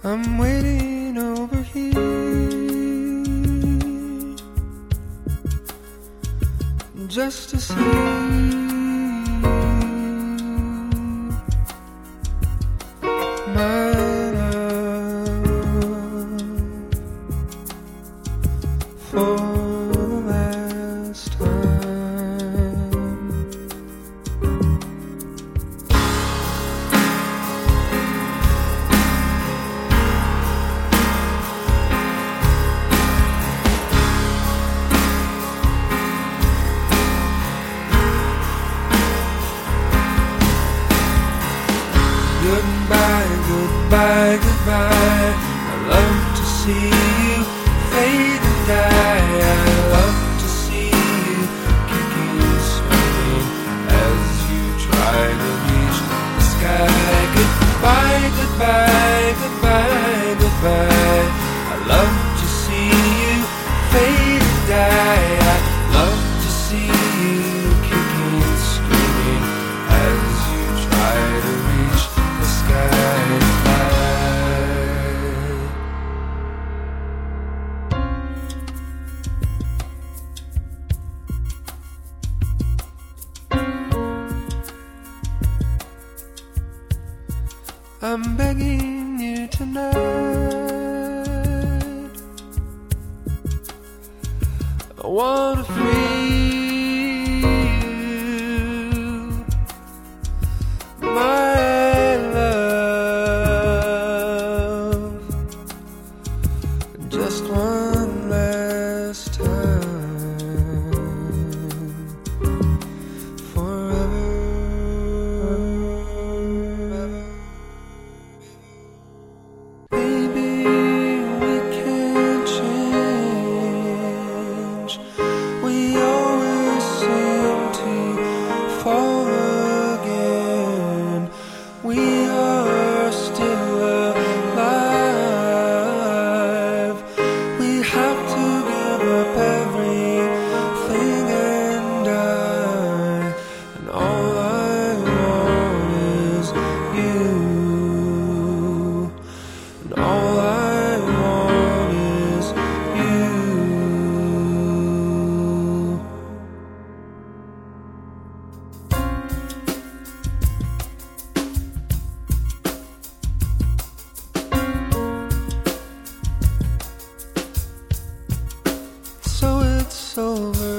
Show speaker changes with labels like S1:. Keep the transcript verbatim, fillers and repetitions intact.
S1: I'm waiting over here just to see my love for the last time. Goodbye, goodbye, goodbye. I love to see you fade and die. I love to see you kicking and swinging as you try to reach the sky. Goodbye, goodbye, goodbye, goodbye. I love to see you fade and die. I love to see you kicking and screaming as you try to reach the sky. I'm begging you tonight, I wanna free you, my love, just one last time, forever. We are still alive. We have to give up everything and die. And all I want is you. And all I want is you. So it's over.